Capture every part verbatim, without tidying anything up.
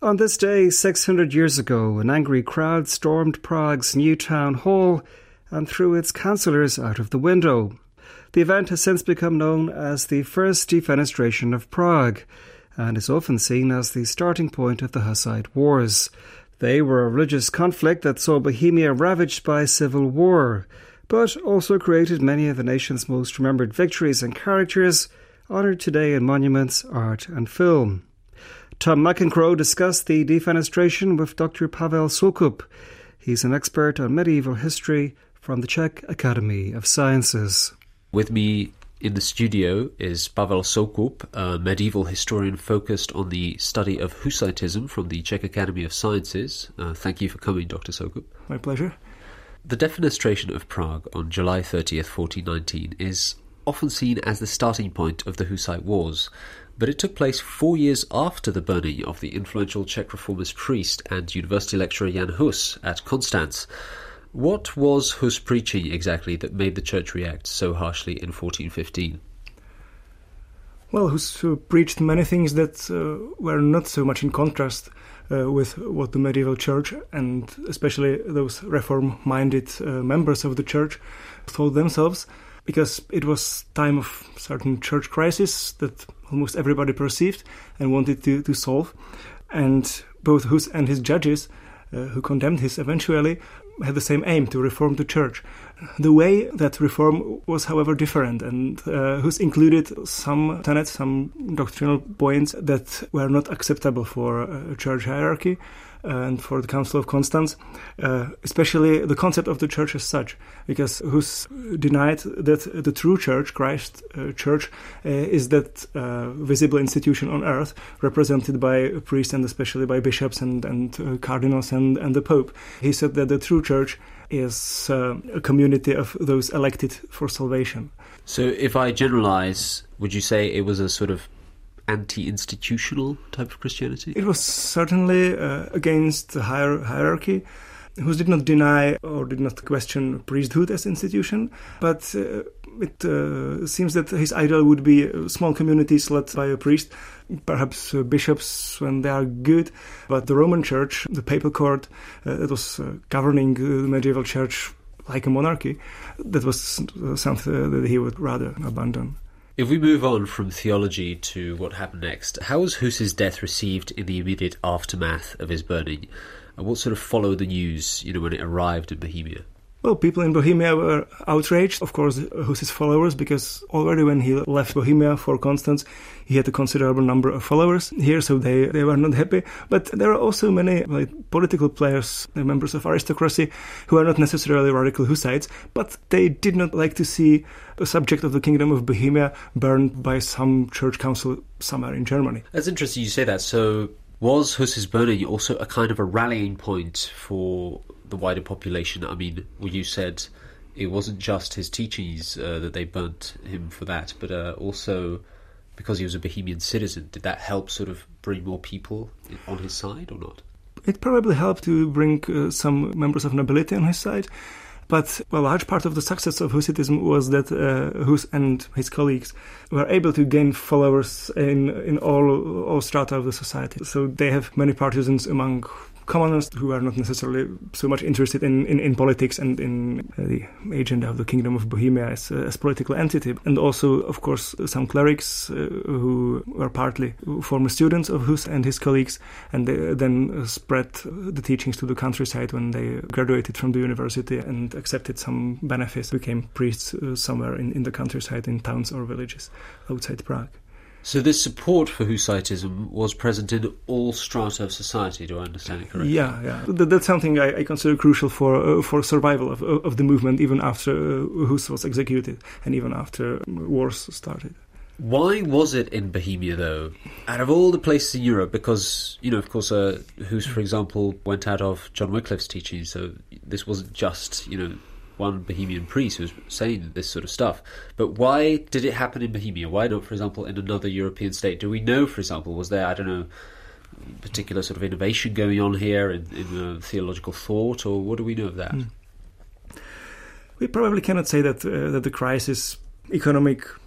On this day, six hundred years ago, an angry crowd stormed Prague's new town hall and threw its councillors out of the window. The event has since become known as the First Defenestration of Prague and is often seen as the starting point of the Hussite Wars. They were a religious conflict that saw Bohemia ravaged by civil war, but also created many of the nation's most remembered victories and characters, honoured today in monuments, art and film. Tom McEncrow discussed the defenestration with Doctor Pavel Soukup. He's an expert on medieval history from the Czech Academy of Sciences. With me in the studio is Pavel Soukup, a medieval historian focused on the study of Hussitism from the Czech Academy of Sciences. Uh, thank you for coming, Doctor Soukup. My pleasure. The defenestration of Prague on July thirtieth, fourteen nineteen is often seen as the starting point of the Hussite Wars, but it took place four years after the burning of the influential Czech reformist priest and university lecturer Jan Hus at Konstanz. What was Hus preaching exactly that made the church react so harshly in fourteen fifteen? Well, Hus uh, preached many things that uh, were not so much in contrast uh, with what the medieval church, and especially those reform-minded uh, members of the church, thought themselves, because it was time of certain church crisis that almost everybody perceived and wanted to, to solve. And both Hus and his judges, uh, who condemned Hus eventually, had the same aim, to reform the church. The way that reform was, however, different, and uh, Hus included some tenets, some doctrinal points that were not acceptable for a church hierarchy and for the Council of Constance, uh, especially the concept of the church as such, because Hus denied that the true church, Christ uh, church, uh, is that uh, visible institution on earth, represented by priests and especially by bishops and, and uh, cardinals and, and the Pope. He said that the true church is uh, a community of those elected for salvation. So if I generalize, would you say it was a sort of anti-institutional type of Christianity? It was certainly uh, against the hier- hierarchy, who did not deny or did not question priesthood as institution, but uh, it uh, seems that his ideal would be small communities led by a priest, perhaps uh, bishops when they are good, but the Roman Church, the papal court, uh, that was uh, governing the medieval church like a monarchy, that was uh, something that he would rather abandon. If we move on from theology to what happened next, how was Hus's death received in the immediate aftermath of his burning? And what sort of followed the news, you know, when it arrived in Bohemia? Well, people in Bohemia were outraged, of course, Hus's followers, because already when he left Bohemia for Constance, he had a considerable number of followers here, so they, they were not happy. But there are also many like, political players, members of aristocracy, who are not necessarily radical Hussites, but they did not like to see a subject of the Kingdom of Bohemia burned by some church council somewhere in Germany. That's interesting you say that. So was Hus's burning also a kind of a rallying point for the wider population? I mean, well, you said it wasn't just his teachings uh, that they burnt him for that, but uh, also because he was a Bohemian citizen. Did that help sort of bring more people on his side or not? It probably helped to bring uh, some members of nobility on his side. But a large part of the success of Hussitism was that uh, Hus and his colleagues were able to gain followers in in all all strata of the society. So they have many partisans among commoners who are not necessarily so much interested in, in, in politics and in uh, the agenda of the Kingdom of Bohemia as a as political entity. And also, of course, some clerics uh, who were partly former students of Hus and his colleagues, and they then spread the teachings to the countryside when they graduated from the university and accepted some benefits, became priests uh, somewhere in, in the countryside, in towns or villages outside Prague. So this support for Hussitism was present in all strata of society, do I understand it correctly? Yeah, yeah. That's something I, I consider crucial for uh, for survival of of the movement, even after uh, Hus was executed and even after wars started. Why was it in Bohemia, though, out of all the places in Europe? Because, you know, of course, uh, Hus, for example, went out of John Wycliffe's teaching, so this wasn't just, you know, one Bohemian priest who was saying this sort of stuff. But why did it happen in Bohemia? Why not, for example, in another European state? Do we know, for example, was there, I don't know, particular sort of innovation going on here in, in uh, theological thought, or what do we know of that? Mm. We probably cannot say that uh, that the crisis, economic,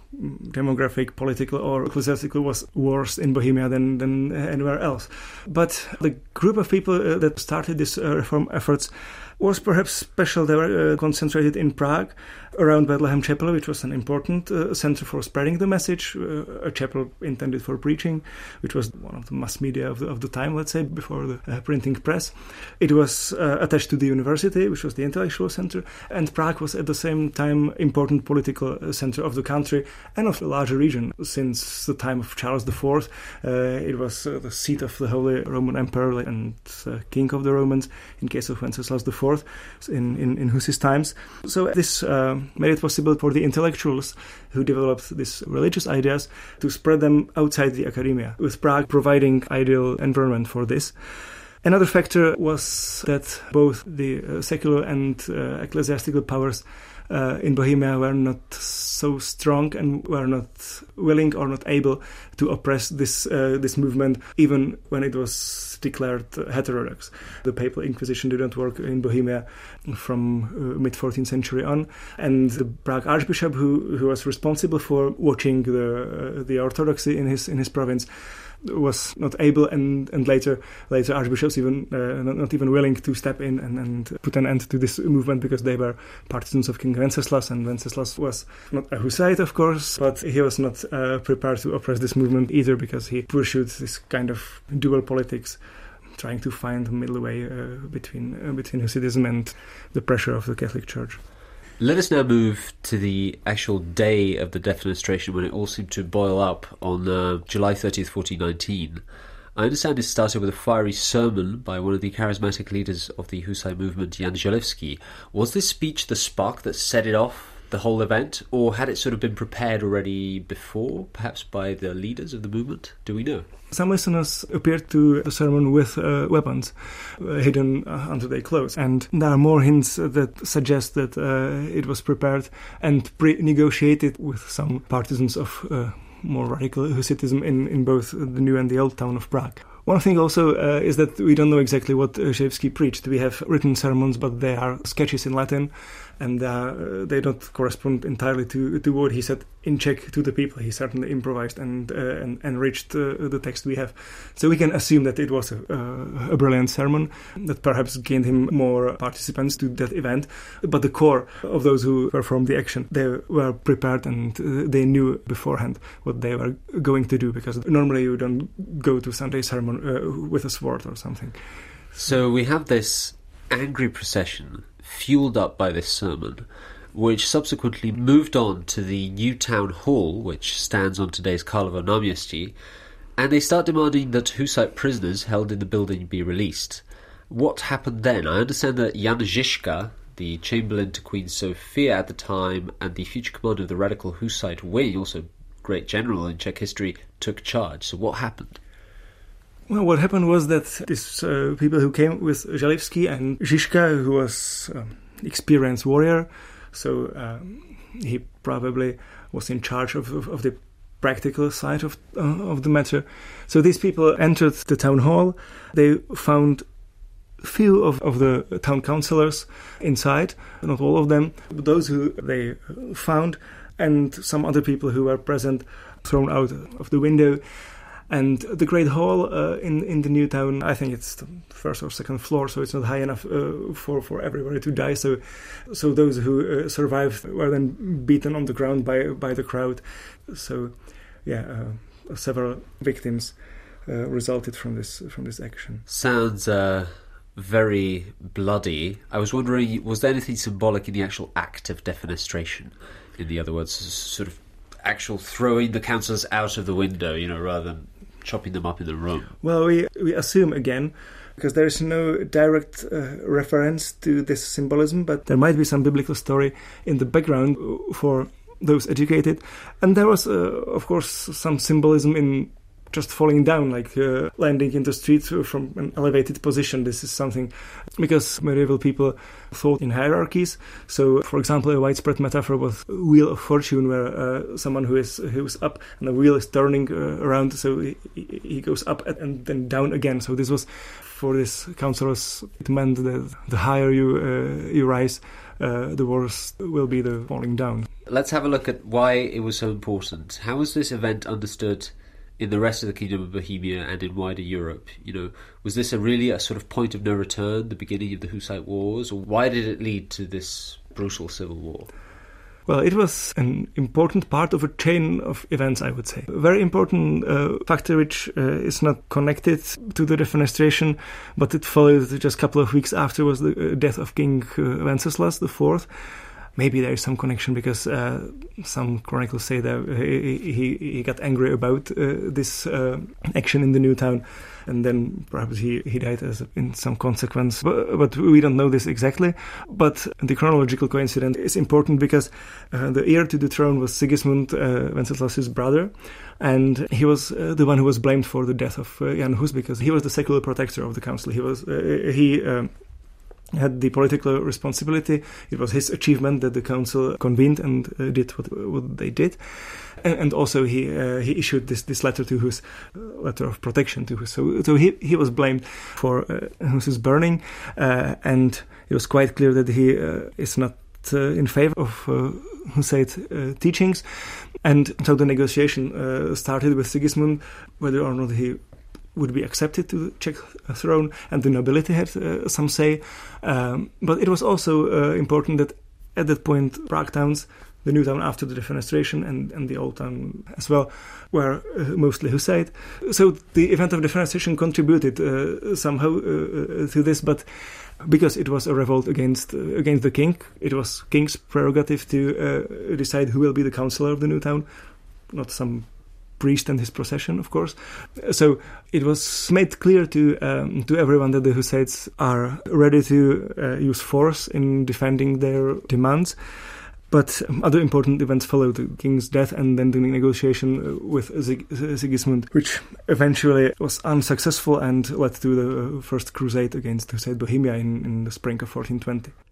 demographic, political, or ecclesiastical was worse in Bohemia than, than anywhere else. But the group of people uh, that started these uh, reform efforts was perhaps special. They were uh, concentrated in Prague around Bethlehem Chapel, which was an important uh, center for spreading the message, uh, a chapel intended for preaching, which was one of the mass media of the, of the time, let's say, before the uh, printing press. It was uh, attached to the university, which was the intellectual center, and Prague was at the same time important political center of the country and of the larger region. Since the time of Charles the Fourth, uh, it was uh, the seat of the Holy Roman Emperor and uh, King of the Romans, in case of Wenceslas the Fourth, in, in, in Huss's times. So this uh, made it possible for the intellectuals who developed these religious ideas to spread them outside the academia, with Prague providing ideal environment for this. Another factor was that both the uh, secular and uh, ecclesiastical powers uh, in Bohemia were not so strong and were not willing or not able to oppress this uh, this movement, even when it was declared heterodox. The Papal Inquisition didn't work in Bohemia from uh, mid-fourteenth century on, and the Prague Archbishop, who who was responsible for watching the uh, the orthodoxy in his in his province, was not able, and, and later later archbishops even uh, not, not even willing to step in and, and put an end to this movement, because they were partisans of King Wenceslas, and Wenceslas was not a Hussite, of course, but he was not uh, prepared to oppress this movement either, because he pursued this kind of dual politics, trying to find a middle way uh, between uh, between Hussitism and the pressure of the Catholic Church. Let us now move to the actual day of the defenestration, when it all seemed to boil up on uh, July thirtieth, fourteen nineteen. I understand it started with a fiery sermon by one of the charismatic leaders of the Hussite movement, Jan Želivský. Was this speech the spark that set it off, the whole event, or had it sort of been prepared already before, perhaps by the leaders of the movement? Do we know? Some listeners appeared to the sermon with uh, weapons uh, hidden uh, under their clothes, and there are more hints that suggest that uh, it was prepared and pre-negotiated with some partisans of uh, more radical Hussitism in, in both the new and the old town of Prague. One thing also uh, is that we don't know exactly what uh, Želivský preached. We have written sermons, but they are sketches in Latin, and uh, they don't correspond entirely to, to what he said in Czech to the people. He certainly improvised and uh, and enriched uh, the text we have. So we can assume that it was a, uh, a brilliant sermon that perhaps gained him more participants to that event. But the core of those who performed the action, they were prepared, and uh, they knew beforehand what they were going to do, because normally you don't go to Sunday sermon uh, with a sword or something. So we have this angry procession fueled up by this sermon, which subsequently moved on to the new town hall, which stands on today's Karlovo náměstí, and they start demanding that Hussite prisoners held in the building be released. What happened then? I understand that Jan Žižka, the Chamberlain to Queen Sophia at the time, and the future commander of the radical Hussite wing, also great general in Czech history, took charge. So what happened? Well, what happened was that these uh, people who came with Želivský and Žižka, who was an um, experienced warrior, so um, he probably was in charge of, of, of the practical side of uh, of the matter. So these people entered the town hall. They found few of, of the town councillors inside, not all of them, but those who they found, and some other people who were present, thrown out of the window. And the Great Hall uh, in in the new town, I think it's the first or second floor, so it's not high enough uh, for for everybody to die. So, so those who uh, survived were then beaten on the ground by by the crowd. So, yeah, uh, several victims uh, resulted from this from this action. Sounds uh, very bloody. I was wondering, was there anything symbolic in the actual act of defenestration? In the other words, sort of actual throwing the councillors out of the window, you know, rather than chopping them up in the room? Well, we we assume again, because there is no direct uh, reference to this symbolism, but there might be some biblical story in the background for those educated. And there was, uh, of course, some symbolism in just falling down, like uh, landing in the street from an elevated position. This is something because medieval people thought in hierarchies. So, for example, a widespread metaphor was wheel of fortune, where uh, someone who is who is up and the wheel is turning uh, around, so he, he goes up and then down again. So this was for this counselors. It meant that the higher you uh, you rise, uh, the worse will be the falling down. Let's have a look at why it was so important. How was this event understood in the rest of the Kingdom of Bohemia and in wider Europe? You know, was this a really a sort of point of no return, the beginning of the Hussite Wars, or why did it lead to this brutal civil war? Well, it was an important part of a chain of events, I would say. A very important uh, factor which uh, is not connected to the defenestration, but it followed just a couple of weeks after, was the death of King uh, Wenceslas the Fourth. Maybe there is some connection because uh, some chronicles say that he, he, he got angry about uh, this uh, action in the new town, and then perhaps he, he died as a, in some consequence. But, but we don't know this exactly. But the chronological coincidence is important because uh, the heir to the throne was Sigismund, uh, Wenceslas's brother, and he was uh, the one who was blamed for the death of uh, Jan Hus because he was the secular protector of the council. He was uh, he. Uh, had the political responsibility. It was his achievement that the council convened and uh, did what, what they did. And, and also he uh, he issued this, this letter to Hus, uh, letter of protection to Hus. So, so he, he was blamed for uh, Hus's burning, uh, and it was quite clear that he uh, is not uh, in favor of uh, Hussite uh, teachings. And so the negotiation uh, started with Sigismund, whether or not he would be accepted to the Czech throne, and the nobility had uh, some say. Um, but it was also uh, important that at that point, Prague towns, the new town after the defenestration, and, and the old town as well, were uh, mostly Hussite. So the event of defenestration contributed uh, somehow uh, to this, but because it was a revolt against uh, against the king, it was king's prerogative to uh, decide who will be the councillor of the new town, not some priest and his procession, of course. So it was made clear to um, to everyone that the Hussites are ready to uh, use force in defending their demands. But other important events followed: the king's death and then the negotiation with Sig- Sigismund, which eventually was unsuccessful and led to the first crusade against Hussite Bohemia in, in the spring of fourteen twenty.